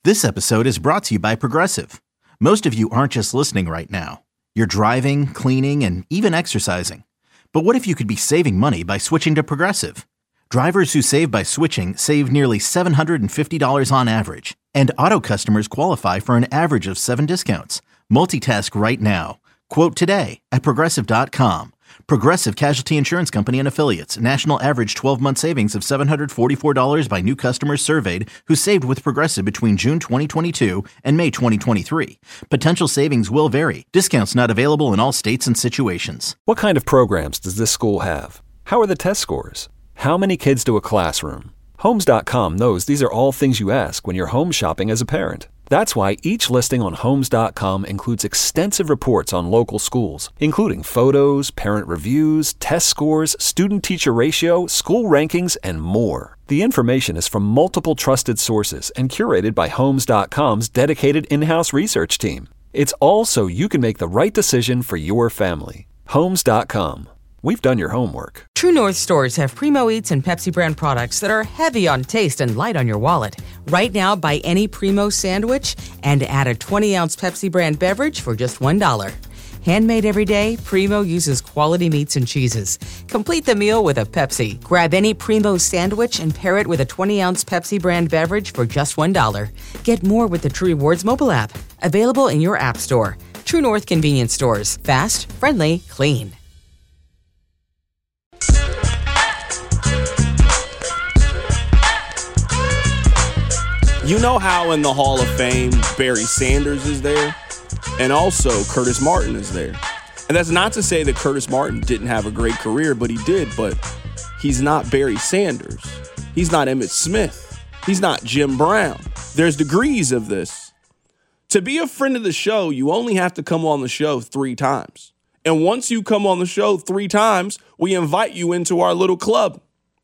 This episode is brought to you by Progressive. Most of you aren't just listening right now. You're driving, cleaning, and even exercising. But what if you could be saving money by switching to Progressive? Drivers who save by switching save nearly $750 on average. And auto customers qualify for an average of 7 discounts. Multitask right now. Quote today at Progressive.com. Progressive Casualty Insurance Company and Affiliates. National average 12-month savings of $744 by new customers surveyed who saved with Progressive between June 2022 and May 2023. Potential savings will vary. Discounts not available in all states and situations. What kind of programs does this school have? How are the test scores? How many kids do a classroom? Homes.com knows these are all things you ask when you're home shopping as a parent. That's why each listing on Homes.com includes extensive reports on local schools, including photos, parent reviews, test scores, student-teacher ratio, school rankings, and more. The information is from multiple trusted sources and curated by Homes.com's dedicated in-house research team. It's all so you can make the right decision for your family. Homes.com. We've done your homework. True North stores have Primo Eats and Pepsi brand products that are heavy on taste and light on your wallet. Right now, buy any Primo sandwich and add a 20-ounce Pepsi brand beverage for just $1. Handmade every day, Primo uses quality meats and cheeses. Complete the meal with a Pepsi. Grab any Primo sandwich and pair it with a 20-ounce Pepsi brand beverage for just $1. Get more with the True Rewards mobile app. Available in your app store. True North convenience stores. Fast, friendly, clean. You know how in the Hall of Fame Barry Sanders is there, and also Curtis Martin is there. And that's not to say that Curtis Martin didn't have a great career, but he did. But he's not Barry Sanders. He's not Emmitt Smith. He's not Jim Brown. There's degrees of this. To be a friend of the show, you only have to come on the show 3 times. And once you come on the show 3 times, we invite you into our little club.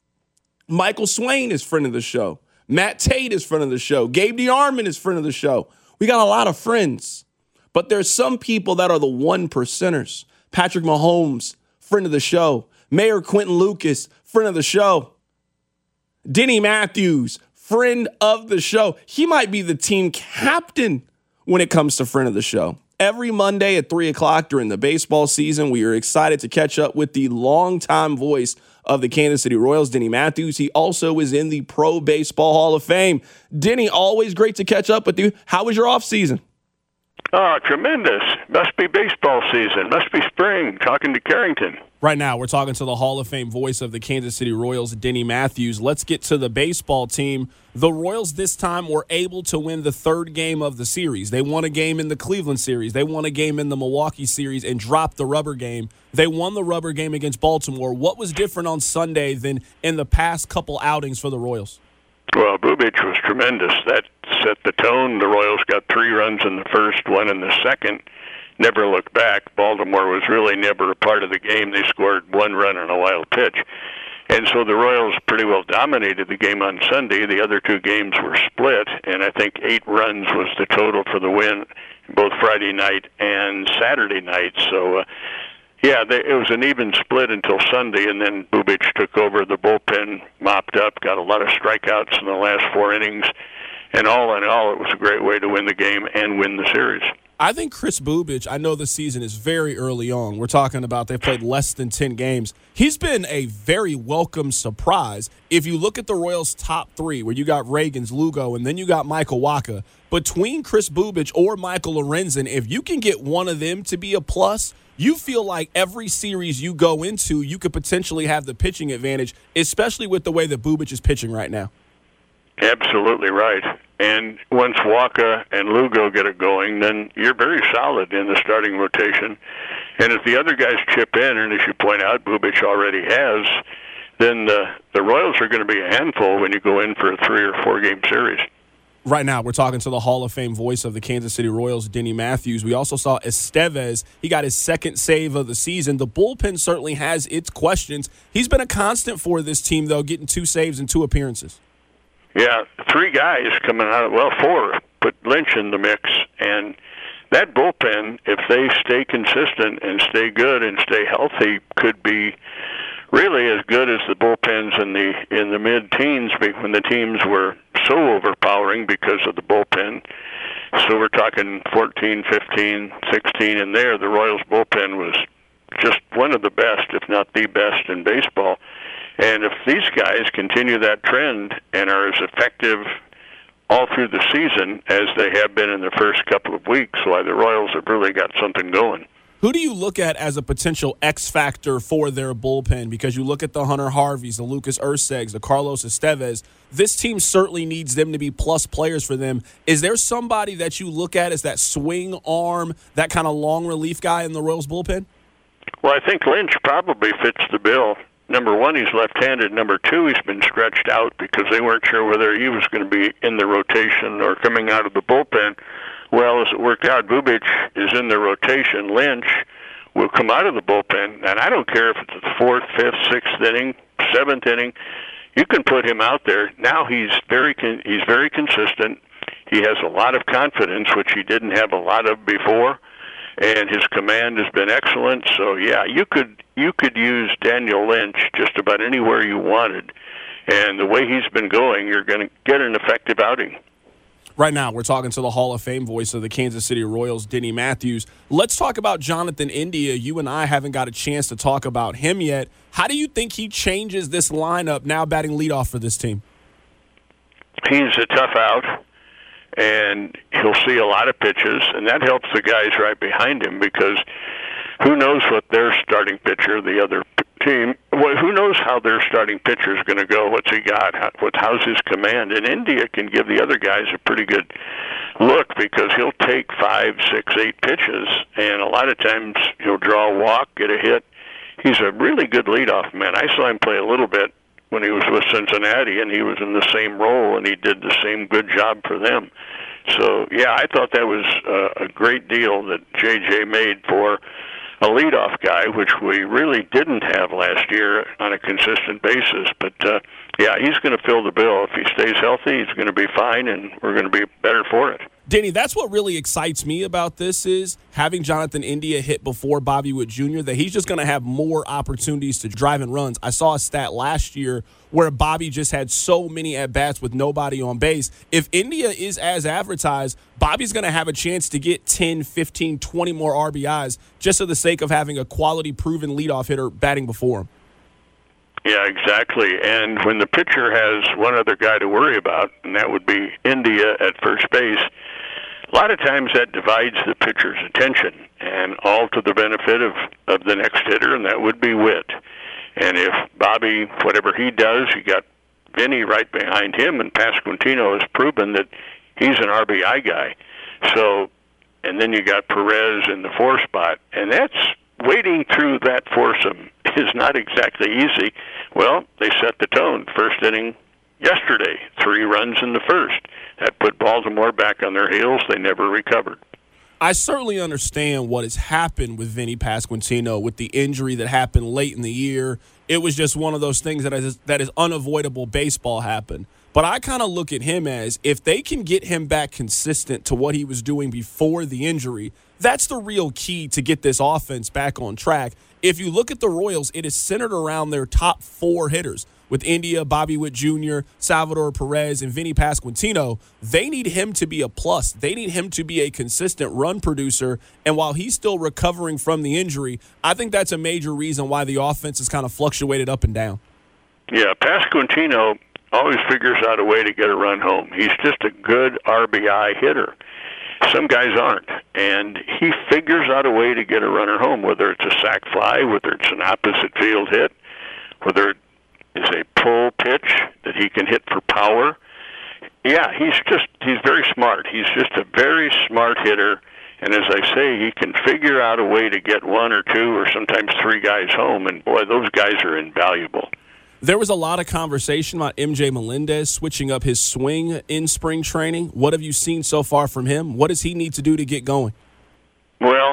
Michael Swain is friend of the show. Matt Tate is friend of the show. Gabe DeArmond is friend of the show. We got a lot of friends. But there's some people that are the 1%ers. Patrick Mahomes, friend of the show. Mayor Quentin Lucas, friend of the show. Denny Matthews, friend of the show. He might be the team captain when it comes to friend of the show. Every Monday at 3 o'clock during the baseball season, we are excited to catch up with the longtime voice of the Kansas City Royals, Denny Matthews. He also is in the Pro Baseball Hall of Fame. Denny, always great to catch up with you. How was your off season? Oh, tremendous. Must be baseball season. Must be spring. Talking to Carrington. Right now, we're talking to the Hall of Fame voice of the Kansas City Royals, Denny Matthews. Let's get to the baseball team. The Royals this time were able to win the 3rd game of the series. They won a game in the Cleveland series. They won a game in the Milwaukee series and dropped the rubber game. They won the rubber game against Baltimore. What was different on Sunday than in the past couple outings for the Royals? Well, Bubic was tremendous. That set the tone. The Royals got 3 runs in the first, 1 in the second. Never looked back. Baltimore was really never a part of the game. They scored 1 run on a wild pitch. And so the Royals pretty well dominated the game on Sunday. The other 2 games were split, and I think 8 runs was the total for the win both Friday night and Saturday night. So, it was an even split until Sunday, and then Bubic took over. The bullpen mopped up, got a lot of strikeouts in the last 4 innings. And all in all, it was a great way to win the game and win the series. I think Kris Bubic, I know the season is very early on. We're talking about they've played less than 10 games. He's been a very welcome surprise. If you look at the Royals' top 3, where you got Ragans, Lugo, and then you got Michael Wacha, between Kris Bubic or Michael Lorenzen, if you can get one of them to be a plus, you feel like every series you go into, you could potentially have the pitching advantage, especially with the way that Bubic is pitching right now. Absolutely right. And once Wacha and Lugo get it going, then you're very solid in the starting rotation. And if the other guys chip in, and as you point out, Bubic already has, then the Royals are going to be a handful when you go in for a 3 or 4 game series. Right now, we're talking to the Hall of Fame voice of the Kansas City Royals, Denny Matthews. We also saw Estevez. He got his 2nd save of the season. The bullpen certainly has its questions. He's been a constant for this team, though, getting 2 saves and 2 appearances. Yeah, 3 guys coming out of, 4, put Lynch in the mix. And that bullpen, if they stay consistent and stay good and stay healthy, could be really as good as the bullpens in the mid-teens when the teams were so overpowering because of the bullpen. So we're talking 14, 15, 16 in there. The Royals bullpen was just one of the best, if not the best in baseball. And if these guys continue that trend and are as effective all through the season as they have been in the first couple of weeks, why the Royals have really got something going. Who do you look at as a potential X factor for their bullpen? Because you look at the Hunter Harveys, the Lucas Ursegs, the Carlos Estevez. This team certainly needs them to be plus players for them. Is there somebody that you look at as that swing arm, that kind of long relief guy in the Royals bullpen? Well, I think Lynch probably fits the bill. Number one, he's left-handed. Number two, he's been stretched out because they weren't sure whether he was going to be in the rotation or coming out of the bullpen. Well, as it worked out, Bubic is in the rotation. Lynch will come out of the bullpen, and I don't care if it's the fourth, fifth, sixth inning, seventh inning. You can put him out there. Now he's very consistent. He has a lot of confidence, which he didn't have a lot of before, and his command has been excellent. So yeah, you could use Daniel Lynch just about anywhere you wanted, and the way he's been going, you're going to get an effective outing. Right now, we're talking to the Hall of Fame voice of the Kansas City Royals, Denny Matthews. Let's talk about Jonathan India. You and I haven't got a chance to talk about him yet. How do you think he changes this lineup now batting leadoff for this team? He's a tough out, and he'll see a lot of pitches, and that helps the guys right behind him because who knows what their starting pitcher, the other team, who knows how their starting pitcher is going to go, what's he got, how's his command. And India can give the other guys a pretty good look because he'll take 5, 6, 8 pitches, and a lot of times he'll draw a walk, get a hit. He's a really good leadoff man. I saw him play a little bit when he was with Cincinnati, and he was in the same role, and he did the same good job for them. So, yeah, I thought that was a great deal that J.J. made for a leadoff guy, which we really didn't have last year on a consistent basis. But, yeah, he's going to fill the bill. If he stays healthy, he's going to be fine, and we're going to be better for it. Denny, that's what really excites me about this is having Jonathan India hit before Bobby Witt Jr., that he's just going to have more opportunities to drive in runs. I saw a stat last year where Bobby just had so many at-bats with nobody on base. If India is as advertised, Bobby's going to have a chance to get 10, 15, 20 more RBIs just for the sake of having a quality, proven leadoff hitter batting before him. Yeah, exactly. And when the pitcher has one other guy to worry about, and that would be India at first base, a lot of times that divides the pitcher's attention, and all to the benefit of the next hitter, and that would be Witt. And if Bobby, whatever he does, you got Vinny right behind him, and Pasquantino has proven that he's an RBI guy. So, and then you got Perez in the 4 spot, and that's wading through that foursome is not exactly easy. Well, they set the tone. First inning yesterday, 3 runs in the first. That put Baltimore back on their heels. They never recovered. I certainly understand what has happened with Vinny Pasquantino with the injury that happened late in the year. It was just one of those things that is unavoidable. Baseball happened. But I kind of look at him as if they can get him back consistent to what he was doing before the injury, that's the real key to get this offense back on track. If you look at the Royals, it is centered around their top 4 hitters. With India, Bobby Witt Jr., Salvador Perez, and Vinny Pasquantino, they need him to be a plus. They need him to be a consistent run producer. And while he's still recovering from the injury, I think that's a major reason why the offense has kind of fluctuated up and down. Yeah, Pasquantino always figures out a way to get a run home. He's just a good RBI hitter. Some guys aren't, and he figures out a way to get a runner home, whether it's a sac fly, whether it's an opposite field hit, whether it is a pull pitch that he can hit for power. Yeah, he's very smart. He's just a very smart hitter, and as I say, he can figure out a way to get 1 or 2 or sometimes 3 guys home, and boy, those guys are invaluable. There was a lot of conversation about MJ Melendez switching up his swing in spring training. What have you seen so far from him? What does he need to do to get going? Well,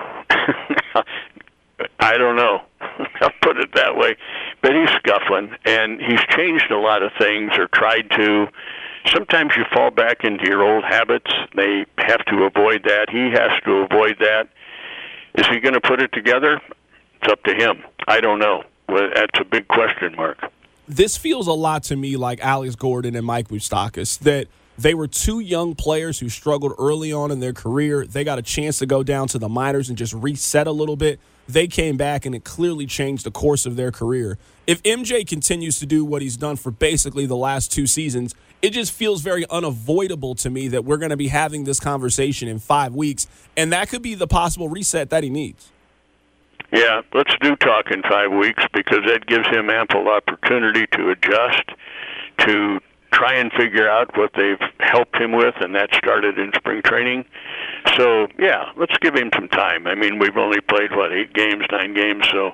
I don't know. I'll put it that way. But he's scuffling, and he's changed a lot of things or tried to. Sometimes you fall back into your old habits. They have to avoid that. He has to avoid that. Is he going to put it together? It's up to him. I don't know. Well, that's a big question mark. This feels a lot to me like Alex Gordon and Mike Moustakas, that they were two young players who struggled early on in their career. They got a chance to go down to the minors and just reset a little bit. They came back, and it clearly changed the course of their career. If MJ continues to do what he's done for basically the last 2 seasons, it just feels very unavoidable to me that we're going to be having this conversation in 5 weeks, and that could be the possible reset that he needs. Yeah, let's do talk in 5 weeks, because that gives him ample opportunity to adjust, to try and figure out what they've helped him with, and that started in spring training. So, yeah, let's give him some time. I mean, we've only played, 8 games, 9 games, so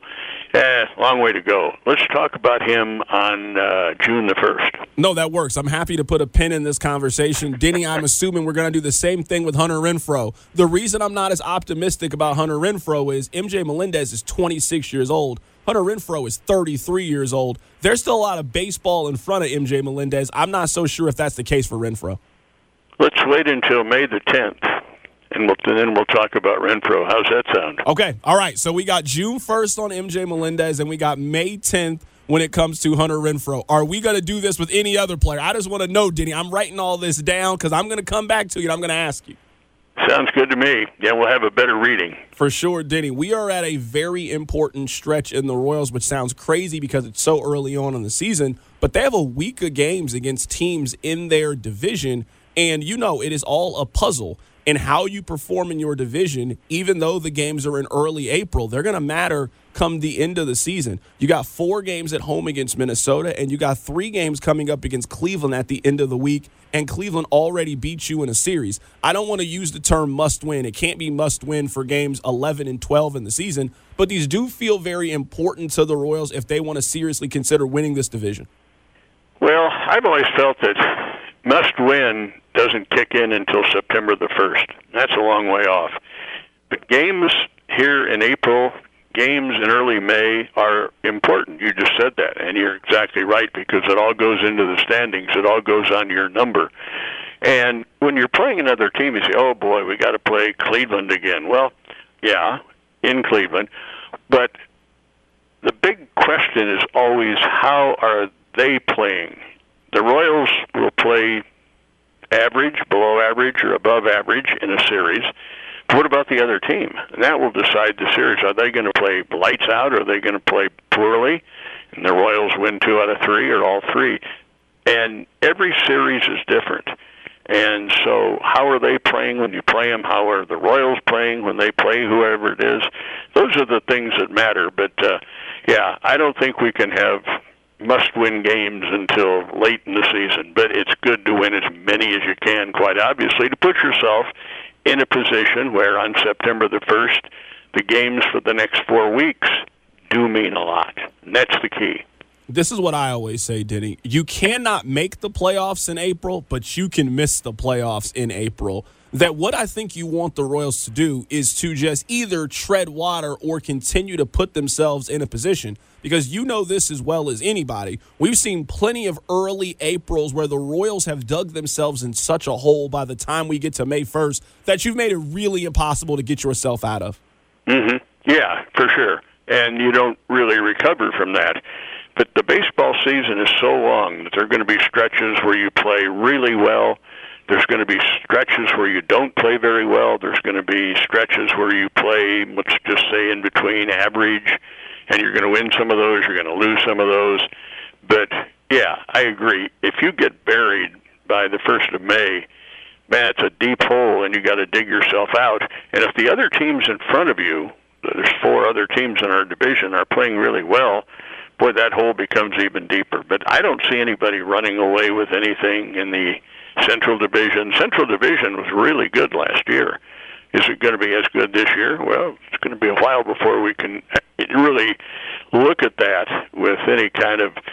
long way to go. Let's talk about him on June the 1st. No, that works. I'm happy to put a pin in this conversation. Denny, I'm assuming we're going to do the same thing with Hunter Renfroe. The reason I'm not as optimistic about Hunter Renfroe is MJ Melendez is 26 years old. Hunter Renfroe is 33 years old. There's still a lot of baseball in front of MJ Melendez. I'm not so sure if that's the case for Renfroe. Let's wait until May the 10th, and then we'll talk about Renfroe. How's that sound? Okay, all right. So we got June 1st on MJ Melendez, and we got May 10th when it comes to Hunter Renfroe. Are we going to do this with any other player? I just want to know, Denny. I'm writing all this down because I'm going to come back to you, and I'm going to ask you. Sounds good to me. Yeah, we'll have a better reading. For sure, Denny. We are at a very important stretch in the Royals, which sounds crazy because it's so early on in the season, but they have a week of games against teams in their division, and it is all a puzzle. And how you perform in your division, even though the games are in early April, they're going to matter come the end of the season. You got 4 games at home against Minnesota, and you got 3 games coming up against Cleveland at the end of the week, and Cleveland already beat you in a series. I don't want to use the term must win. It can't be must win for games 11 and 12 in the season, but these do feel very important to the Royals if they want to seriously consider winning this division. Well, I've always felt that must win doesn't kick in until September the 1st. That's a long way off. But games here in April, games in early May are important. You just said that, and you're exactly right, because it all goes into the standings. It all goes on your number. And when you're playing another team, you say, oh, boy, we got to play Cleveland again. Well, yeah, in Cleveland. But the big question is always, how are they playing? The Royals will play average, below average, or above average in a series. What about the other team? And that will decide the series. Are they going to play lights out, or are they going to play poorly? And the Royals win 2 out of 3, or all 3. And every series is different. And so how are they playing when you play them? How are the Royals playing when they play whoever it is? Those are the things that matter. But, yeah, I don't think we can have must-win games until late in the season. But it's good to win as many as you can, quite obviously, to put yourself in a position where on September the 1st, the games for the next 4 weeks do mean a lot. And that's the key. This is what I always say, Denny. You cannot make the playoffs in April, but you can miss the playoffs in April. That what I think you want the Royals to do is to just either tread water or continue to put themselves in a position. Because you know this as well as anybody. We've seen plenty of early Aprils where the Royals have dug themselves in such a hole by the time we get to May 1st that you've made it really impossible to get yourself out of. Mm-hmm. Yeah, for sure. And you don't really recover from that. But the baseball season is so long that there are going to be stretches where you play really well. There's going to be stretches where you don't play very well. There's going to be stretches where you play, let's just say, in between average, and you're going to win some of those, you're going to lose some of those. But, yeah, I agree. If you get buried by the 1st of May, man, it's a deep hole, and you got to dig yourself out. And if the other teams in front of you, there's 4 other teams in our division, are playing really well, boy, that hole becomes even deeper. But I don't see anybody running away with anything in the Central Division. Central Division was really good last year. Is it going to be as good this year? Well, it's going to be a while before we can really look at that with any kind of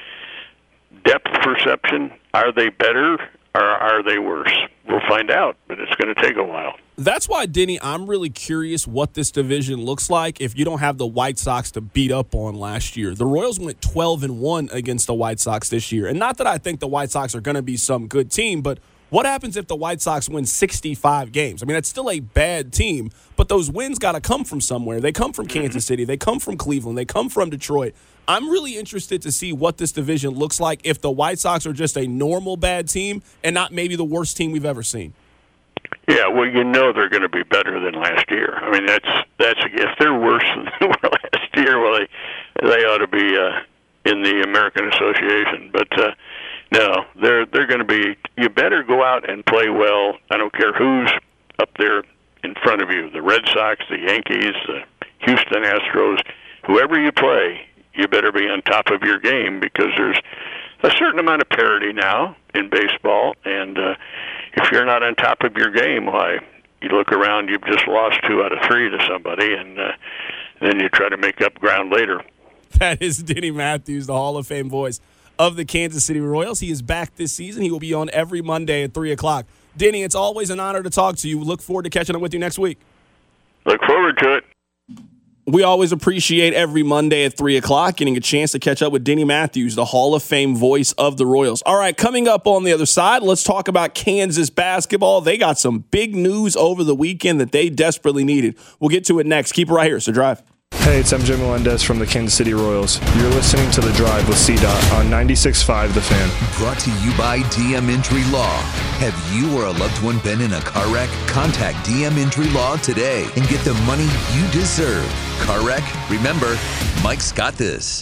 depth perception. Are they better or are they worse? We'll find out, but it's going to take a while. That's why, Denny, I'm really curious what this division looks like if you don't have the White Sox to beat up on last year. The Royals went 12-1 against the White Sox this year. And not that I think the White Sox are going to be some good team, but What happens if the White Sox win 65 games? I mean, that's still a bad team, but those wins got to come from somewhere. They come from Kansas City. They come from Cleveland. They come from Detroit. I'm really interested to see what this division looks like if the White Sox are just a normal bad team and not maybe the worst team we've ever seen. Yeah, well, they're going to be better than last year. I mean, that's if they're worse than they were last year, well, they ought to be in the American Association. But no, they're going to be. You better go out and play well. I don't care who's up there in front of you: the Red Sox, the Yankees, the Houston Astros, whoever you play. You better be on top of your game because there's a certain amount of parity now in baseball, and if you're not on top of your game, why, you look around, you've just lost 2 out of 3 to somebody, and then you try to make up ground later. That is Denny Matthews, the Hall of Fame voice of the Kansas City Royals. He is back this season. He will be on every Monday at 3 o'clock. Denny, it's always an honor to talk to you. Look forward to catching up with you next week. Look forward to it. We always appreciate every Monday at 3 o'clock getting a chance to catch up with Denny Matthews, the Hall of Fame voice of the Royals. All right, coming up on the other side, let's talk about Kansas basketball. They got some big news over the weekend that they desperately needed. We'll get to it next. Keep it right here, so drive. Hey, it's MJ Melendez from the Kansas City Royals. You're listening to The Drive with CDOT on 96.5 The Fan. Brought to you by DM Injury Law. Have you or a loved one been in a car wreck? Contact DM Injury Law today and get the money you deserve. Car wreck? Remember, Mike's got this.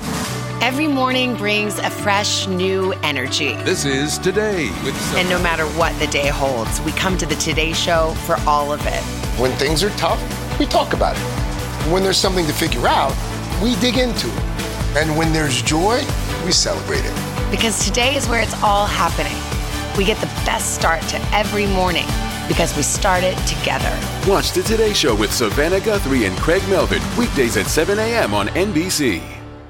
Every morning brings a fresh, new energy. This is Today with And no matter what the day holds, we come to the Today Show for all of it. When things are tough, we talk about it. When there's something to figure out, we dig into it. And when there's joy, we celebrate it. Because today is where it's all happening. We get the best start to every morning because we start it together. Watch the Today Show with Savannah Guthrie and Craig Melvin, weekdays at 7 a.m. on NBC.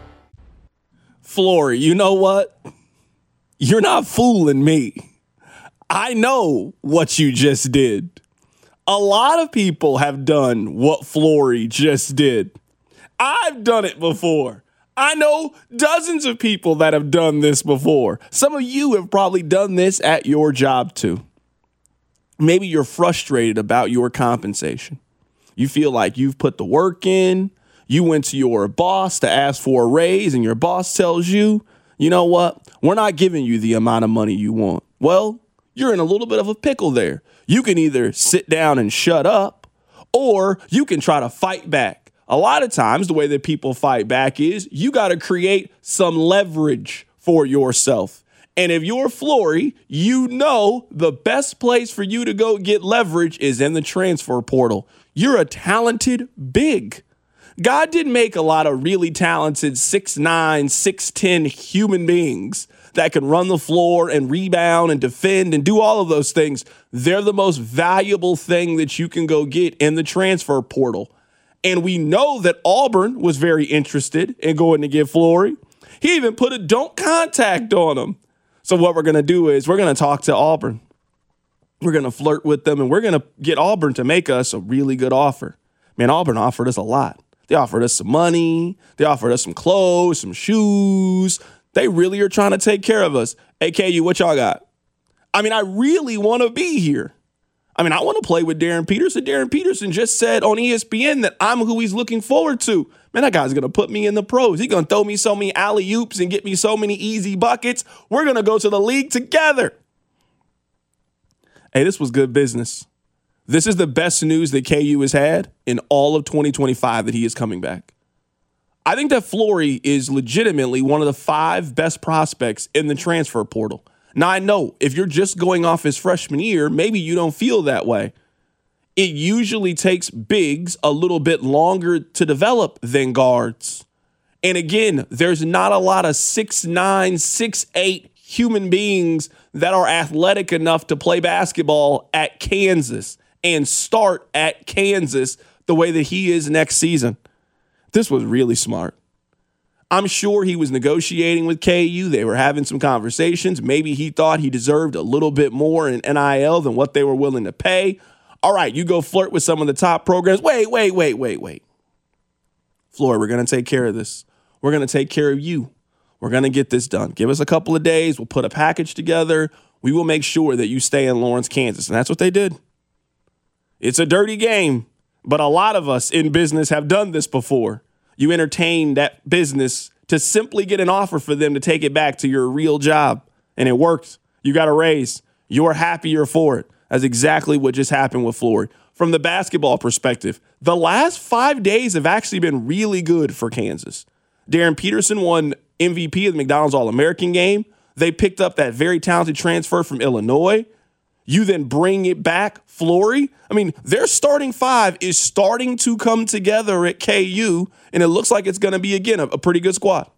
Flory, you know what? You're not fooling me. I know what you just did. A lot of people have done what Flory just did. I've done it before. I know dozens of people that have done this before. Some of you have probably done this at your job too. Maybe you're frustrated about your compensation. You feel like you've put the work in. You went to your boss to ask for a raise and your boss tells you, you know what? We're not giving you the amount of money you want. Well, you're in a little bit of a pickle there. You can either sit down and shut up, or you can try to fight back. A lot of times, the way that people fight back is you got to create some leverage for yourself. And if you're Flory, you know the best place for you to go get leverage is in the transfer portal. You're a talented big. God didn't make a lot of really talented 6'9", 6'10" human beings that can run the floor and rebound and defend and do all of those things. They're the most valuable thing that you can go get in the transfer portal. And we know that Auburn was very interested in going to get Flory. He even put a don't contact on him. So what we're going to do is we're going to talk to Auburn. We're going to flirt with them, and we're going to get Auburn to make us a really good offer. Man, Auburn offered us a lot. They offered us some money. They offered us some clothes, some shoes. They really are trying to take care of us. Hey, KU, what y'all got? I mean, I really want to be here. I mean, I want to play with Darren Peterson. Darren Peterson just said on ESPN that I'm who he's looking forward to. Man, that guy's going to put me in the pros. He's going to throw me so many alley-oops and get me so many easy buckets. We're going to go to the league together. Hey, this was good business. This is the best news that KU has had in all of 2025 that he is coming back. I think that Flory is legitimately one of the 5 best prospects in the transfer portal. Now, I know if you're just going off his freshman year, maybe you don't feel that way. It usually takes bigs a little bit longer to develop than guards. And again, there's not a lot of 6'9", 6'8" human beings that are athletic enough to play basketball at Kansas and start at Kansas the way that he is next season. This was really smart. I'm sure he was negotiating with KU. They were having some conversations. Maybe he thought he deserved a little bit more in NIL than what they were willing to pay. All right, you go flirt with some of the top programs. Wait. Flory, we're going to take care of this. We're going to take care of you. We're going to get this done. Give us a couple of days. We'll put a package together. We will make sure that you stay in Lawrence, Kansas. And that's what they did. It's a dirty game, but a lot of us in business have done this before. You entertain that business to simply get an offer for them to take it back to your real job. And it worked. You got a raise. You're happier for it. That's exactly what just happened with Flory. From the basketball perspective, the last 5 days have actually been really good for Kansas. Darren Peterson won MVP of the McDonald's All-American game. They picked up that very talented transfer from Illinois. You then bring it back, Flory. I mean, their starting five is starting to come together at KU, and it looks like it's going to be, again, a pretty good squad.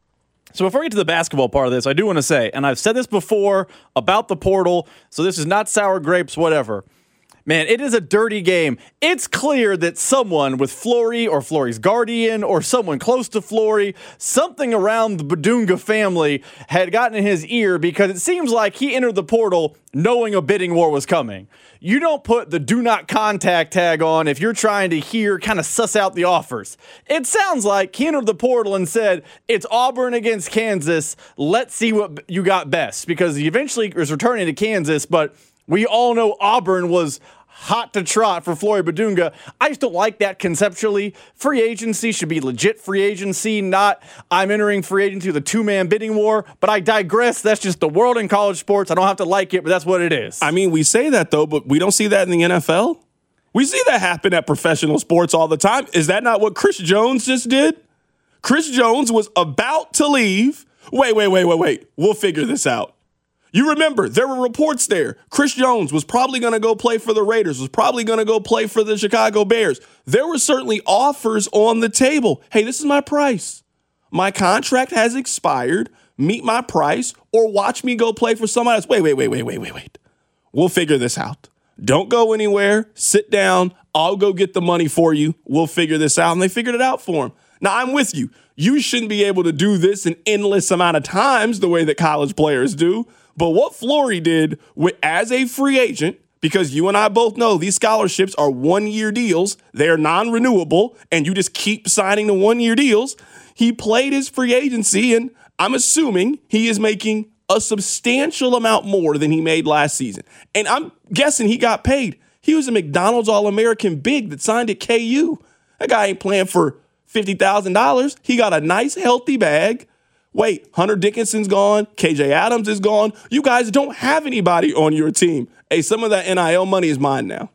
So before we get to the basketball part of this, I do want to say, and I've said this before about the portal, so this is not sour grapes, whatever. Man, it is a dirty game. It's clear that someone with Flory or Flory's guardian or someone close to Flory, something around the Bidunga family had gotten in his ear because it seems like he entered the portal knowing a bidding war was coming. You don't put the do not contact tag on if you're trying to kind of suss out the offers. It sounds like he entered the portal and said, it's Auburn against Kansas. Let's see what you got best, because he eventually is returning to Kansas, but we all know Auburn was hot to trot for Flory Bidunga. I just don't like that conceptually. Free agency should be legit free agency, not I'm entering free agency with a two-man bidding war. But I digress. That's just the world in college sports. I don't have to like it, but that's what it is. I mean, we say that, though, but we don't see that in the NFL. We see that happen at professional sports all the time. Is that not what Chris Jones just did? Chris Jones was about to leave. Wait. We'll figure this out. You remember, there were reports there. Chris Jones was probably going to go play for the Raiders, was probably going to go play for the Chicago Bears. There were certainly offers on the table. Hey, this is my price. My contract has expired. Meet my price or watch me go play for somebody else. Wait. We'll figure this out. Don't go anywhere. Sit down. I'll go get the money for you. We'll figure this out. And they figured it out for him. Now, I'm with you. You shouldn't be able to do this an endless amount of times the way that college players do. But what Flory did as a free agent, because you and I both know these scholarships are one-year deals, they're non-renewable, and you just keep signing the one-year deals, he played his free agency, and I'm assuming he is making a substantial amount more than he made last season. And I'm guessing he got paid. He was a McDonald's All-American big that signed at KU. That guy ain't playing for $50,000. He got a nice, healthy bag. Wait, Hunter Dickinson's gone. KJ Adams is gone. You guys don't have anybody on your team. Hey, some of that NIL money is mine now.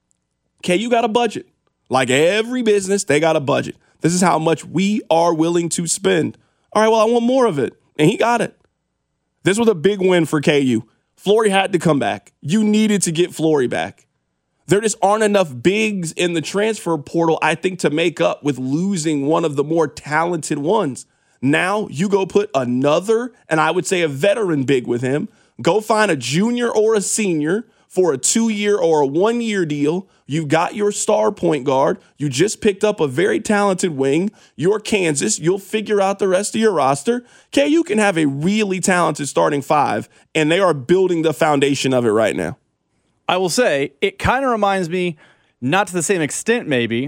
Okay, you got a budget. Like every business, they got a budget. This is how much we are willing to spend. All right, well, I want more of it. And he got it. This was a big win for KU. Flory had to come back. You needed to get Flory back. There just aren't enough bigs in the transfer portal, I think, to make up with losing one of the more talented ones. Now you go put another, and I would say a veteran big with him. Go find a junior or a senior for a 2-year or a 1-year deal. You've got your star point guard. You just picked up a very talented wing. You're Kansas. You'll figure out the rest of your roster. KU can have a really talented starting five, and they are building the foundation of it right now. I will say, it kind of reminds me, not to the same extent maybe,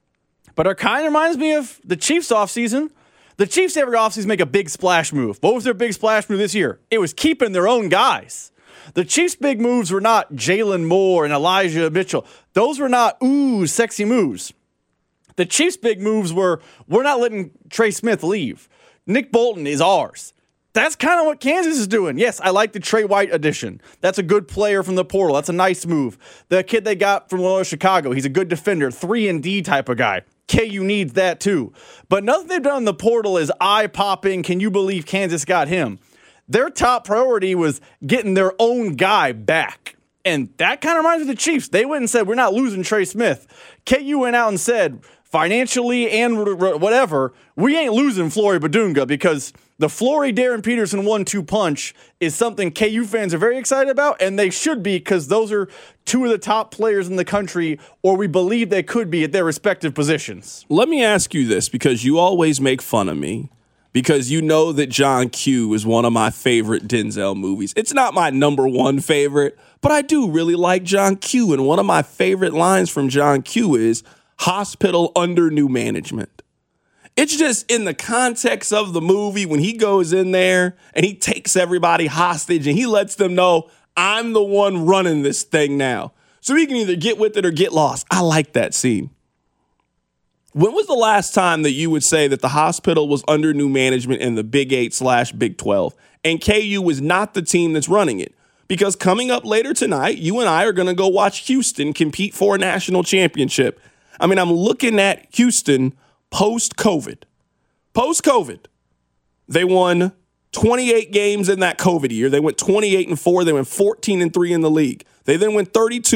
but it kind of reminds me of the Chiefs offseason. The Chiefs every offseason make a big splash move. What was their big splash move this year? It was keeping their own guys. The Chiefs' big moves were not Jalen Moore and Elijah Mitchell. Those were not, sexy moves. The Chiefs' big moves were, we're not letting Trey Smith leave. Nick Bolton is ours. That's kind of what Kansas is doing. Yes, I like the Trey White addition. That's a good player from the portal. That's a nice move. The kid they got from Loyola Chicago, he's a good defender, 3-and-D type of guy. KU needs that too. But nothing they've done in the portal is eye-popping. Can you believe Kansas got him? Their top priority was getting their own guy back. And that kind of reminds me of the Chiefs. They went and said, we're not losing Trey Smith. KU went out and said, financially and whatever, we ain't losing Flory Bidunga, because the Flory Darren Peterson 1-2 punch is something KU fans are very excited about, and they should be, because those are two of the top players in the country, or we believe they could be at their respective positions. Let me ask you this, because you always make fun of me, because you know that John Q is one of my favorite Denzel movies. It's not my number one favorite, but I do really like John Q, and one of my favorite lines from John Q is, hospital under new management. It's just in the context of the movie when he goes in there and he takes everybody hostage and he lets them know, I'm the one running this thing now. So he can either get with it or get lost. I like that scene. When was the last time that you would say that the hospital was under new management in the Big 8/Big 12 and KU was not the team that's running it? Because coming up later tonight, you and I are going to go watch Houston compete for a national championship. I mean, I'm looking at Houston post-COVID. Post-COVID, they won 28 games in that COVID year. They went 28-4. They went 14-3 in the league. They then went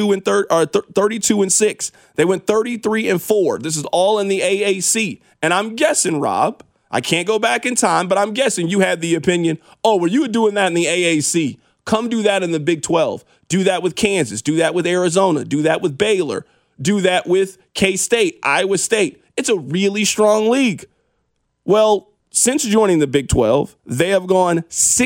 32-6. They went 33-4. This is all in the AAC. And I'm guessing, Rob, I can't go back in time, but I'm guessing you had the opinion, oh, well, you were doing that in the AAC. Come do that in the Big 12. Do that with Kansas. Do that with Arizona. Do that with Baylor. Do that with K-State, Iowa State. It's a really strong league. Well, since joining the Big 12, they have gone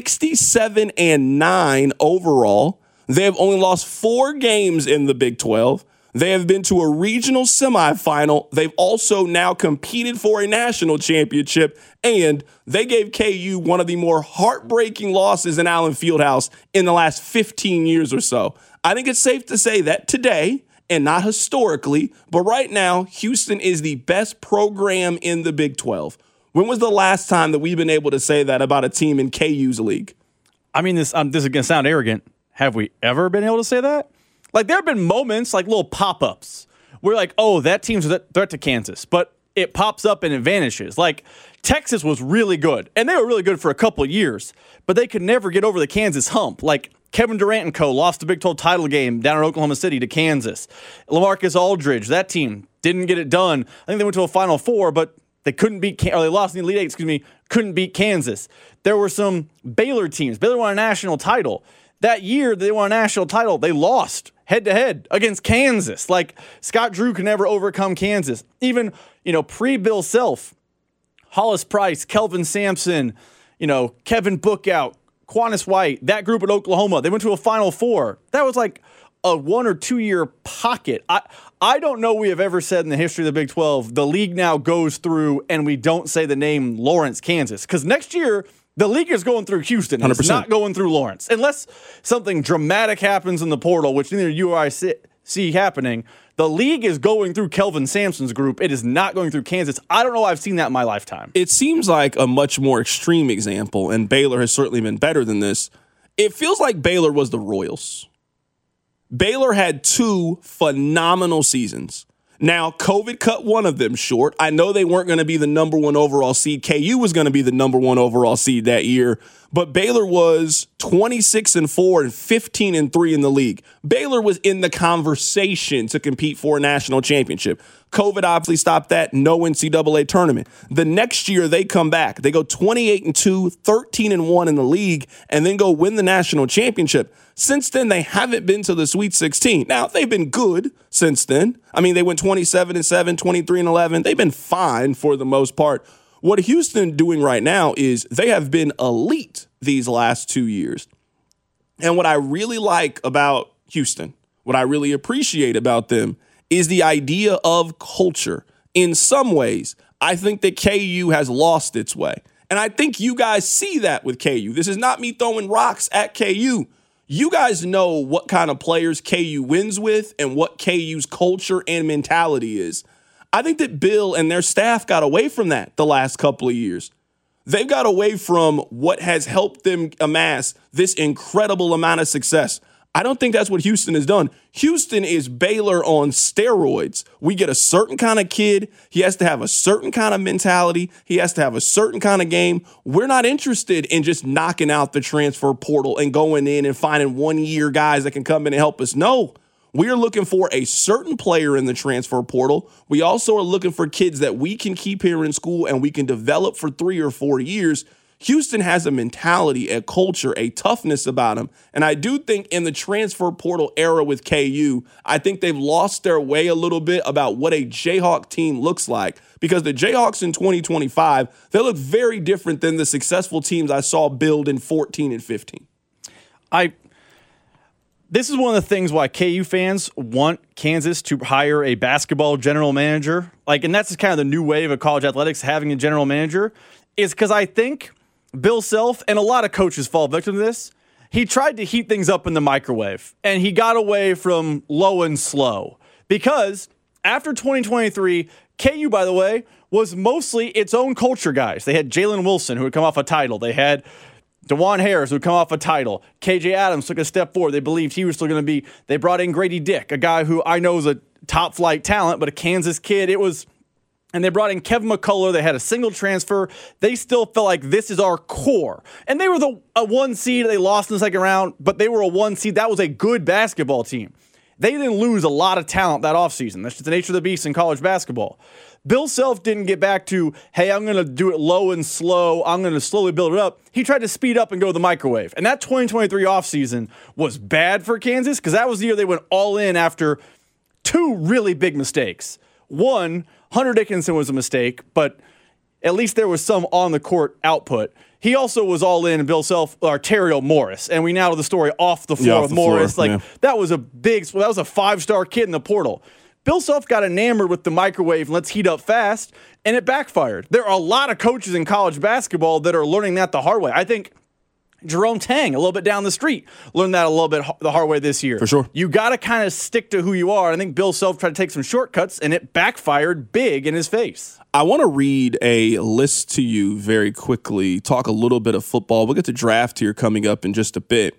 67-9 overall. They have only lost 4 games in the Big 12. They have been to a regional semifinal. They've also now competed for a national championship, and they gave KU one of the more heartbreaking losses in Allen Fieldhouse in the last 15 years or so. I think it's safe to say that today, and not historically, but right now, Houston is the best program in the Big 12. When was the last time that we've been able to say that about a team in KU's league? I mean, this is going to sound arrogant. Have we ever been able to say that? Like, there have been moments, like little pop-ups, where like, oh, that team's a threat to Kansas, but it pops up and it vanishes. Like, Texas was really good, and they were really good for a couple of years, but they could never get over the Kansas hump. Like, Kevin Durant and co. lost the Big 12 title game down in Oklahoma City to Kansas. LaMarcus Aldridge, that team didn't get it done. I think they went to a Final Four, but they couldn't beat, or they lost in the Elite Eight, couldn't beat Kansas. There were some Baylor teams. Baylor won a national title. That year they won a national title, they lost head-to-head against Kansas. Like, Scott Drew could never overcome Kansas. Even, pre-Bill Self, Hollis Price, Kelvin Sampson, Kevin Bookout, Quantus White, that group at Oklahoma, they went to a Final Four. That was like a 1 or 2 year pocket. I don't know we have ever said in the history of the Big 12, the league now goes through and we don't say the name Lawrence, Kansas. Because next year, the league is going through Houston. And it's not going through Lawrence. Unless something dramatic happens in the portal, which neither you or I see happening, the league is going through Kelvin Sampson's group. It is not going through Kansas. I don't know I've seen that in my lifetime. It seems like a much more extreme example, and Baylor has certainly been better than this. It feels like Baylor was the Royals. Baylor had 2 phenomenal seasons. Now, COVID cut one of them short. I know they weren't going to be the number 1 overall seed. KU was going to be the number 1 overall seed that year. But Baylor was 26-4 and 15-3 in the league. Baylor was in the conversation to compete for a national championship. COVID obviously stopped that. No NCAA tournament. The next year, they come back. They go 28-2, 13-1 in the league, and then go win the national championship. Since then, they haven't been to the Sweet 16. Now, they've been good since then. I mean, they went 27-7, 23-11. They've been fine for the most part. What Houston doing right now is they have been elite these last 2 years. And what I really like about Houston, what I really appreciate about them, is the idea of culture. In some ways, I think that KU has lost its way. And I think you guys see that with KU. This is not me throwing rocks at KU. You guys know what kind of players KU wins with and what KU's culture and mentality is. I think that Bill and their staff got away from that the last couple of years. They've got away from what has helped them amass this incredible amount of success. I don't think that's what Houston has done. Houston is Baylor on steroids. We get a certain kind of kid. He has to have a certain kind of mentality. He has to have a certain kind of game. We're not interested in just knocking out the transfer portal and going in and finding 1-year guys that can come in and help us. No, we are looking for a certain player in the transfer portal. We also are looking for kids that we can keep here in school and we can develop for 3 or 4 years. Houston has a mentality, a culture, a toughness about them. And I do think in the transfer portal era with KU, I think they've lost their way a little bit about what a Jayhawk team looks like. Because the Jayhawks in 2025, they look very different than the successful teams I saw build in 14 and 15. This is one of the things why KU fans want Kansas to hire a basketball general manager. And that's kind of the new wave of college athletics, having a general manager, is because I think Bill Self, and a lot of coaches fall victim to this, he tried to heat things up in the microwave, and he got away from low and slow. Because after 2023, KU, by the way, was mostly its own culture guys. They had Jalen Wilson, who had come off a title. They had DeJuan Harris, who had come off a title. KJ Adams took a step forward. They believed he was still going to be. They brought in Grady Dick, a guy who I know is a top-flight talent, but a Kansas kid. And they brought in Kevin McCullough. They had a single transfer. They still felt like this is our core. And they were a 1 seed. They lost in the second round, but they were a 1 seed. That was a good basketball team. They didn't lose a lot of talent that offseason. That's just the nature of the beast in college basketball. Bill Self didn't get back to, hey, I'm going to do it low and slow. I'm going to slowly build it up. He tried to speed up and go to the microwave. And that 2023 offseason was bad for Kansas because that was the year they went all in after 2 really big mistakes. One, Hunter Dickinson was a mistake, but at least there was some on-the-court output. He also was all in, Bill Self, Arterio Morris, and we now know the story off the floor with Morris. That was a 5-star kid in the portal. Bill Self got enamored with the microwave, let's heat up fast, and it backfired. There are a lot of coaches in college basketball that are learning that the hard way. I think Jerome Tang, a little bit down the street, learned that a little bit the hard way this year. For sure. You got to kind of stick to who you are. I think Bill Self tried to take some shortcuts, and it backfired big in his face. I want to read a list to you very quickly, talk a little bit of football. We'll get to draft here coming up in just a bit.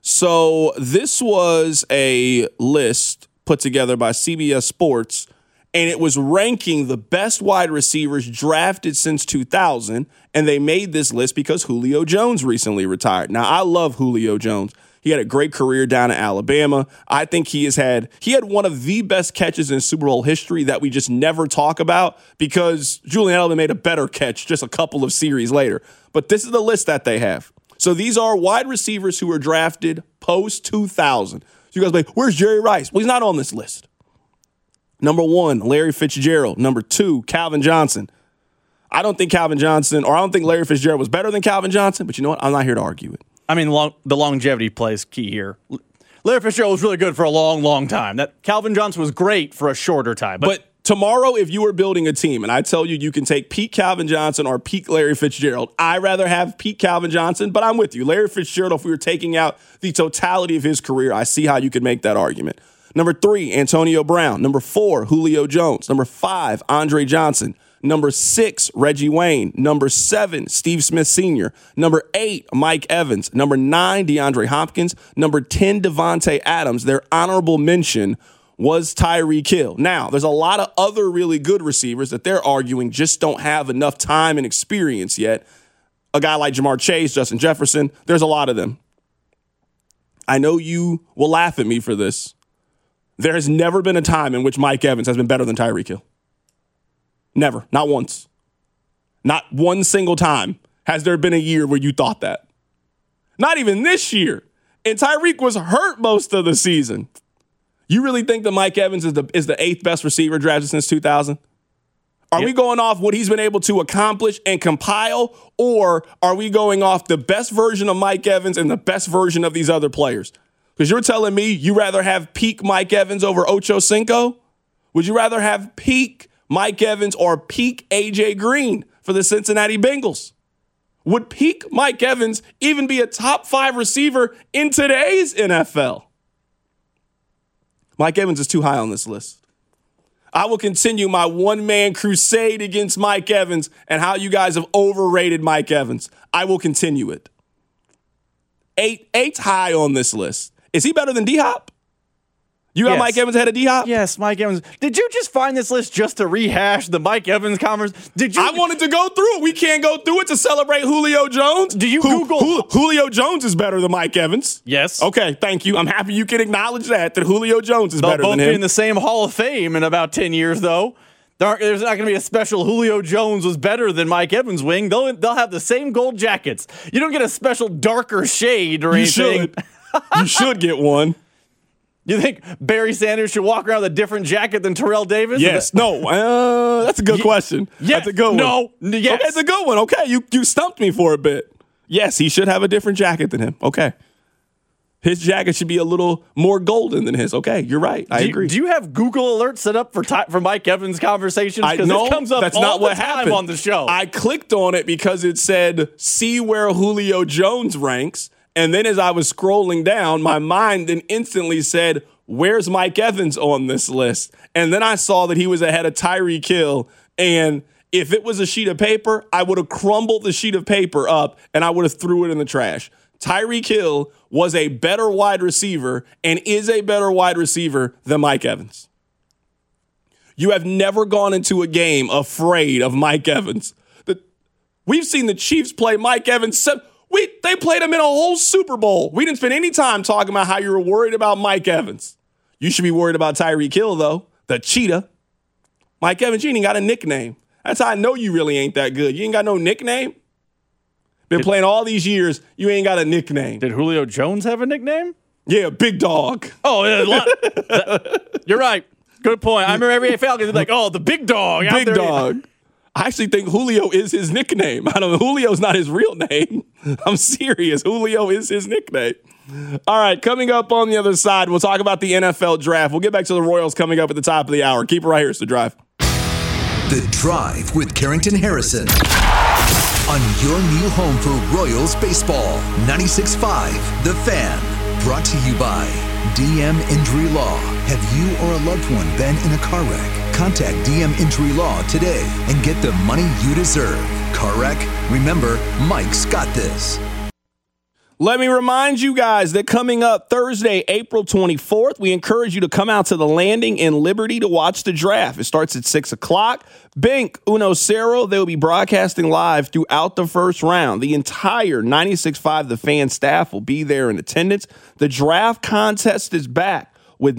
So this was a list put together by CBS Sports, and it was ranking the best wide receivers drafted since 2000, and they made this list because Julio Jones recently retired. Now, I love Julio Jones. He had a great career down in Alabama. I think he had one of the best catches in Super Bowl history that we just never talk about because Julian Edelman made a better catch just a couple of series later. But this is the list that they have. So these are wide receivers who were drafted post-2000. So you guys are like, where's Jerry Rice? Well, he's not on this list. Number 1, Larry Fitzgerald. Number 2, Calvin Johnson. I don't think Larry Fitzgerald was better than Calvin Johnson, but you know what? I'm not here to argue it. I mean, the longevity plays key here. Larry Fitzgerald was really good for a long, long time. That Calvin Johnson was great for a shorter time. But tomorrow, if you were building a team, and I tell you can take peak Calvin Johnson or peak Larry Fitzgerald, I'd rather have peak Calvin Johnson, but I'm with you. Larry Fitzgerald, if we were taking out the totality of his career, I see how you could make that argument. Number 3, Antonio Brown. Number 4, Julio Jones. Number 5, Andre Johnson. Number 6, Reggie Wayne. Number 7, Steve Smith Sr. Number 8, Mike Evans. Number 9, DeAndre Hopkins. Number 10, Devontae Adams. Their honorable mention was Tyreek Hill. Now, there's a lot of other really good receivers that they're arguing just don't have enough time and experience yet. A guy like Jamar Chase, Justin Jefferson, there's a lot of them. I know you will laugh at me for this. There has never been a time in which Mike Evans has been better than Tyreek Hill. Never. Not once. Not one single time has there been a year where you thought that. Not even this year. And Tyreek was hurt most of the season. You really think that Mike Evans is the 8th best receiver drafted since 2000? Are we going off what he's been able to accomplish and compile, or are we going off the best version of Mike Evans and the best version of these other players? Because you're telling me you rather have peak Mike Evans over Ocho Cinco? Would you rather have peak Mike Evans or peak A.J. Green for the Cincinnati Bengals? Would peak Mike Evans even be a top 5 receiver in today's NFL? Mike Evans is too high on this list. I will continue my one-man crusade against Mike Evans and how you guys have overrated Mike Evans. I will continue it. 8's high on this list. Is he better than D-Hop? You got Mike Evans ahead of D-Hop? Yes, Mike Evans. Did you just find this list just to rehash the Mike Evans conversation? I wanted to go through it. We can't go through it to celebrate Julio Jones. Do you Google? Julio Jones is better than Mike Evans. Yes. Okay, thank you. I'm happy you can acknowledge that Julio Jones is better than him. They'll both be in the same Hall of Fame in about 10 years, though. There's not going to be a special Julio Jones was better than Mike Evans wing. They'll have the same gold jackets. You don't get a special darker shade or anything. You should get one. You think Barry Sanders should walk around with a different jacket than Terrell Davis? Yes. No. That's a good question. Yes. That's a good one. No. Yes. Okay, that's a good one. Okay, you stumped me for a bit. Yes, he should have a different jacket than him. Okay. His jacket should be a little more golden than his. Okay, you're right. I agree. Do you have Google alerts set up for Mike Evans conversations? Because it comes up that's all not the what time happened on the show. I clicked on it because it said, see where Julio Jones ranks. And then as I was scrolling down, my mind then instantly said, where's Mike Evans on this list? And then I saw that he was ahead of Tyreek Hill. And if it was a sheet of paper, I would have crumbled the sheet of paper up and I would have threw it in the trash. Tyreek Hill was a better wide receiver and is a better wide receiver than Mike Evans. You have never gone into a game afraid of Mike Evans. We've seen the Chiefs play Mike Evans. They played him in a whole Super Bowl. We didn't spend any time talking about how you were worried about Mike Evans. You should be worried about Tyreek Hill, though, the cheetah. Mike Evans, you ain't got a nickname. That's how I know you really ain't that good. You ain't got no nickname. Been playing all these years, you ain't got a nickname. Did Julio Jones have a nickname? Yeah, Big Dog. Oh, yeah, you're right. Good point. I remember every Falcons like, oh, the Big Dog. Big Dog. I actually think Julio is his nickname. I don't know. Julio's not his real name. I'm serious. Julio is his nickname. All right, coming up on the other side, we'll talk about the NFL draft. We'll get back to the Royals coming up at the top of the hour. Keep it right here. It's The Drive. The Drive with Carrington Harrison on your new home for Royals baseball. 96.5 The Fan. Brought to you by DM Injury Law. Have you or a loved one been in a car wreck? Contact DM Injury Law today and get the money you deserve. Car wreck? Remember, Mike's got this. Let me remind you guys that coming up Thursday, April 24th, we encourage you to come out to the Landing in Liberty to watch the draft. It starts at 6 o'clock. Bink, Uno Cero, they will be broadcasting live throughout the first round. The entire 96.5 The Fan staff will be there in attendance. The draft contest is back with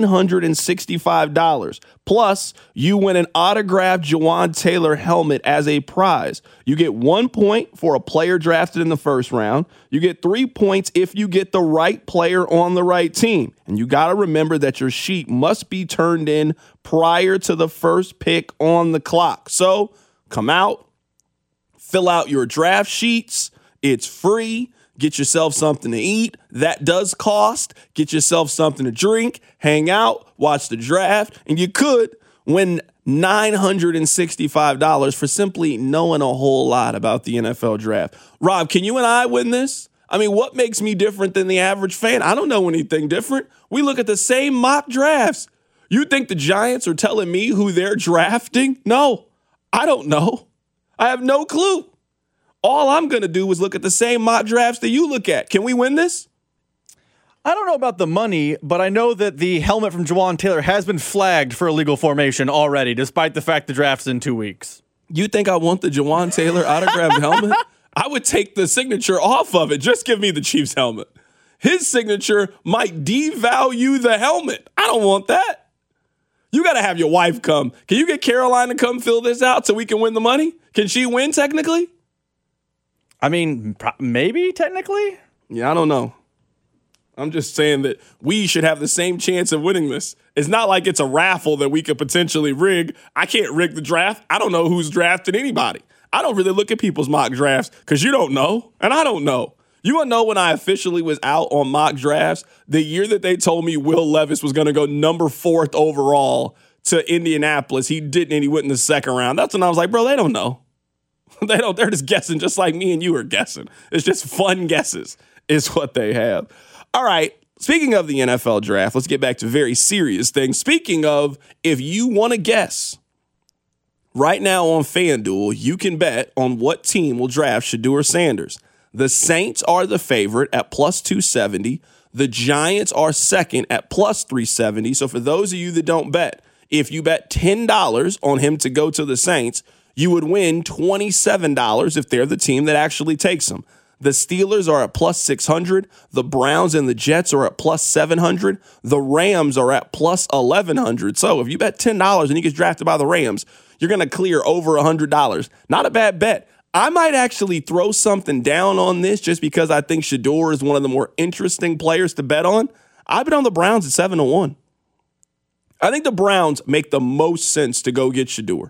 $965. Plus, you win an autographed Jawaan Taylor helmet as a prize. You get 1 point for a player drafted in the first round. You get 3 points if you get the right player on the right team. And you got to remember that your sheet must be turned in prior to the first pick on the clock. So come out, fill out your draft sheets. It's free. Get yourself something to eat. That does cost. Get yourself something to drink, hang out, watch the draft, and you could win $965 for simply knowing a whole lot about the NFL draft. Rob, can you and I win this? I mean, what makes me different than the average fan? I don't know anything different. We look at the same mock drafts. You think the Giants are telling me who they're drafting? No, I don't know. I have no clue. All I'm going to do is look at the same mock drafts that you look at. Can we win this? I don't know about the money, but I know that the helmet from Jawaan Taylor has been flagged for illegal formation already, despite the fact the draft's in 2 weeks. You think I want the Jawaan Taylor autographed helmet? I would take the signature off of it. Just give me the Chiefs helmet. His signature might devalue the helmet. I don't want that. You got to have your wife come. Can you get Caroline to come fill this out so we can win the money? Can she win technically? I mean, maybe technically. Yeah, I don't know. I'm just saying that we should have the same chance of winning this. It's not like it's a raffle that we could potentially rig. I can't rig the draft. I don't know who's drafted anybody. I don't really look at people's mock drafts because you don't know, and I don't know. You want to know when I officially was out on mock drafts? The year that they told me Will Levis was going to go number 4th overall to Indianapolis. He didn't, and he went in the second round. That's when I was like, bro, they don't know. They're just guessing just like me and you are guessing. It's just fun guesses is what they have. All right. Speaking of the NFL draft, let's get back to very serious things. Speaking of, if you want to guess, right now on FanDuel, you can bet on what team will draft Shedeur Sanders. The Saints are the favorite at plus 270. The Giants are second at plus 370. So for those of you that don't bet, if you bet $10 on him to go to the Saints, you would win $27 if they're the team that actually takes him. The Steelers are at plus 600. The Browns and the Jets are at plus 700. The Rams are at plus 1,100. So if you bet $10 and he gets drafted by the Rams, you're going to clear over $100. Not a bad bet. I might actually throw something down on this just because I think Shedeur is one of the more interesting players to bet on. I bet on the Browns at 7-1. I think the Browns make the most sense to go get Shedeur.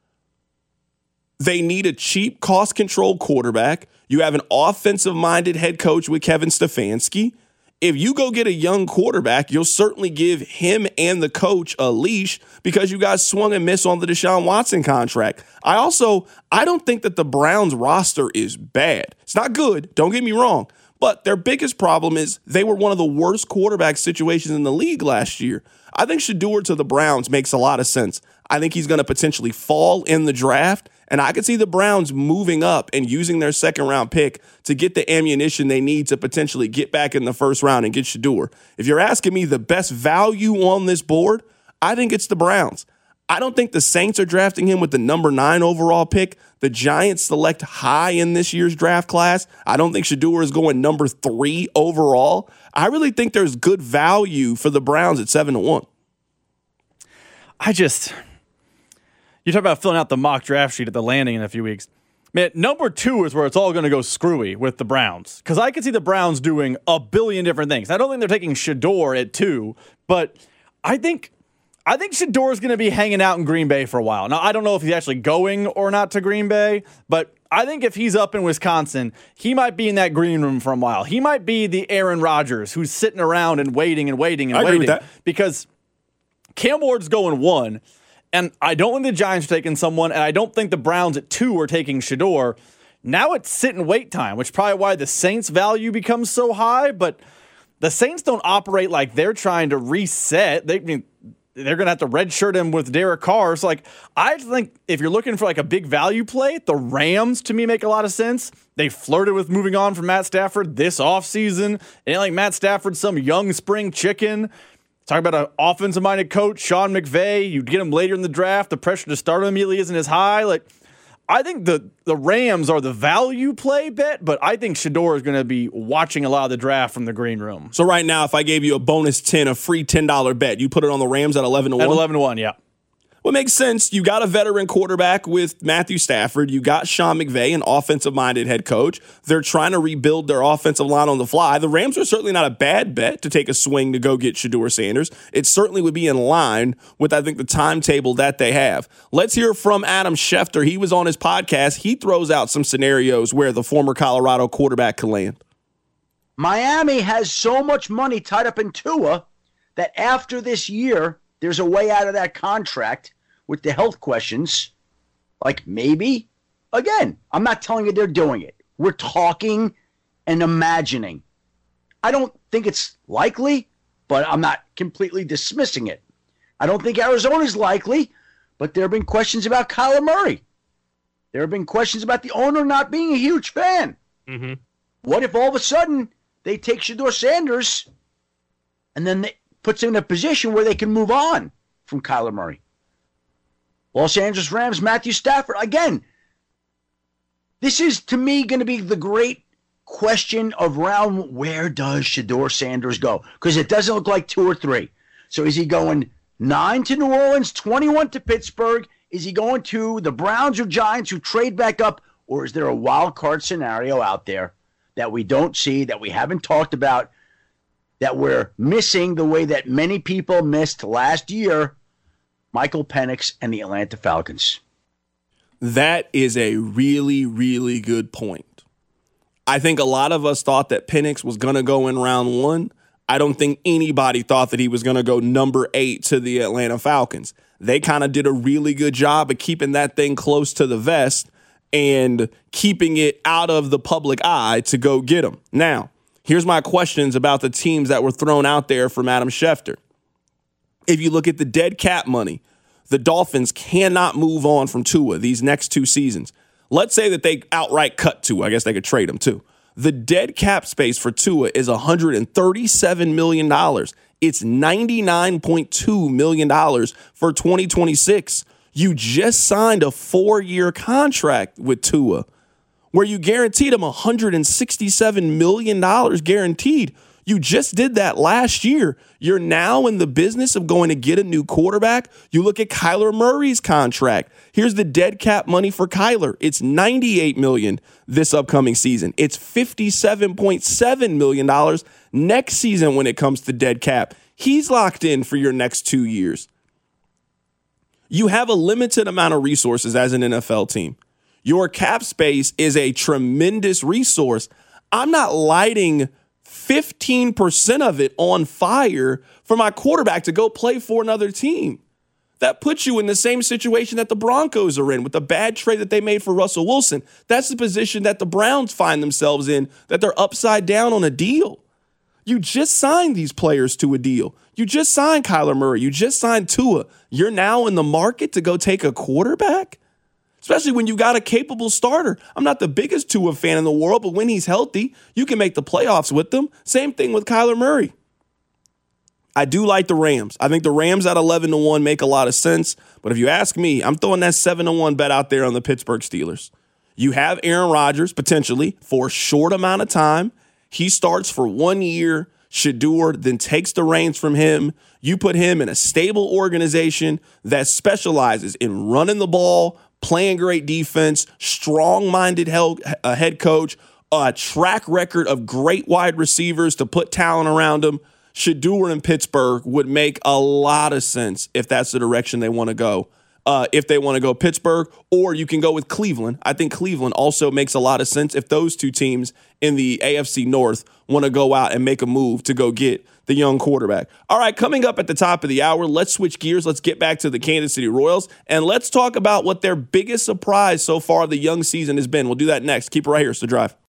They need a cheap, cost-controlled quarterback. You have an offensive-minded head coach with Kevin Stefanski. if you go get a young quarterback, you'll certainly give him and the coach a leash because you guys swung and missed on the Deshaun Watson contract. I don't think that the Browns roster is bad. It's not good, don't get me wrong, but their biggest problem is they were one of the worst quarterback situations in the league last year. I think Shedeur to the Browns makes a lot of sense. I think he's going to potentially fall in the draft, and I could see the Browns moving up and using their second-round pick to get the ammunition they need to potentially get back in the first round and get Shedeur. If you're asking me the best value on this board, I think it's the Browns. I don't think the Saints are drafting him with the number 9 overall pick. The Giants select high in this year's draft class. I don't think Shedeur is going number 3 overall. I really think there's good value for the Browns at 7-1. You talk about filling out the mock draft sheet at the Landing in a few weeks. Man, number 2 is where it's all going to go screwy with the Browns. Because I can see the Browns doing a billion different things. I don't think they're taking Shedeur at 2, but I think Shedeur is going to be hanging out in Green Bay for a while. Now, I don't know if he's actually going or not to Green Bay, but I think if he's up in Wisconsin, he might be in that green room for a while. He might be the Aaron Rodgers who's sitting around and waiting. I agree with that. Because Cam Ward's going 1, and I don't think the Giants are taking someone, and I don't think the Browns at 2 are taking Shedeur. Now it's sit and wait time, which is probably why the Saints' value becomes so high, but the Saints don't operate like they're trying to reset. They're going to have to redshirt him with Derek Carr. So, I think if you're looking for a big value play, the Rams, to me, make a lot of sense. They flirted with moving on from Matt Stafford this offseason. It ain't like Matt Stafford's some young spring chicken. Talk about an offensive-minded coach, Sean McVay. You get him later in the draft. The pressure to start him immediately isn't as high. I think the Rams are the value play bet, but I think Shedeur is going to be watching a lot of the draft from the green room. So right now, if I gave you a bonus 10, a free $10 bet, you put it on the Rams at 11-1? At 11-1, yeah. Well, it makes sense. You got a veteran quarterback with Matthew Stafford. You got Sean McVay, an offensive-minded head coach. They're trying to rebuild their offensive line on the fly. The Rams are certainly not a bad bet to take a swing to go get Shedeur Sanders. It certainly would be in line with, I think, the timetable that they have. Let's hear from Adam Schefter. He was on his podcast. He throws out some scenarios where the former Colorado quarterback could land. Miami has so much money tied up in Tua that after this year, there's a way out of that contract with the health questions. Maybe. Again, I'm not telling you they're doing it. We're talking and imagining. I don't think it's likely, but I'm not completely dismissing it. I don't think Arizona's likely, but there have been questions about Kyler Murray. There have been questions about the owner not being a huge fan. Mm-hmm. What if all of a sudden they take Shedeur Sanders and then they puts them in a position where they can move on from Kyler Murray? Los Angeles Rams, Matthew Stafford. Again, this is, to me, going to be the great question of round, where does Shedeur Sanders go? Because it doesn't look like 2 or 3. So is he going 9 to New Orleans, 21 to Pittsburgh? Is he going to the Browns or Giants who trade back up? Or is there a wild card scenario out there that we don't see, that we haven't talked about, that we're missing the way that many people missed last year? Michael Penix and the Atlanta Falcons. That is a really, really good point. I think a lot of us thought that Penix was going to go in round 1. I don't think anybody thought that he was going to go number 8 to the Atlanta Falcons. They kind of did a really good job of keeping that thing close to the vest and keeping it out of the public eye to go get him. Now, here's my questions about the teams that were thrown out there from Adam Schefter. If you look at the dead cap money, the Dolphins cannot move on from Tua these next 2 seasons. Let's say that they outright cut Tua. I guess they could trade him too. The dead cap space for Tua is $137 million. It's $99.2 million for 2026. You just signed a 4-year contract with Tua where you guaranteed him $167 million guaranteed. You just did that last year. You're now in the business of going to get a new quarterback. You look at Kyler Murray's contract. Here's the dead cap money for Kyler. It's $98 million this upcoming season. It's $57.7 million next season when it comes to dead cap. He's locked in for your next 2 years. You have a limited amount of resources as an NFL team. Your cap space is a tremendous resource. I'm not lighting 15% of it on fire for my quarterback to go play for another team. That puts you in the same situation that the Broncos are in with the bad trade that they made for Russell Wilson. That's the position that the Browns find themselves in, that they're upside down on a deal. You just signed these players to a deal. You just signed Kyler Murray. You just signed Tua. You're now in the market to go take a quarterback? Especially when you got a capable starter. I'm not the biggest Tua fan in the world, but when he's healthy, you can make the playoffs with them. Same thing with Kyler Murray. I do like the Rams. I think the Rams at 11-1 make a lot of sense. But if you ask me, I'm throwing that 7-1 bet out there on the Pittsburgh Steelers. You have Aaron Rodgers potentially for a short amount of time. He starts for 1 year. Shedeur then takes the reins from him. You put him in a stable organization that specializes in running the ball, playing great defense, strong-minded head coach, a track record of great wide receivers to put talent around him. Shedeur in Pittsburgh would make a lot of sense if that's the direction they want to go. If they want to go Pittsburgh, or you can go with Cleveland. I think Cleveland also makes a lot of sense if those two teams in the AFC North want to go out and make a move to go get the young quarterback. All right, coming up at the top of the hour, let's switch gears. Let's get back to the Kansas City Royals, and let's talk about what their biggest surprise so far of the young season has been. We'll do that next. Keep it right here. It's The Drive.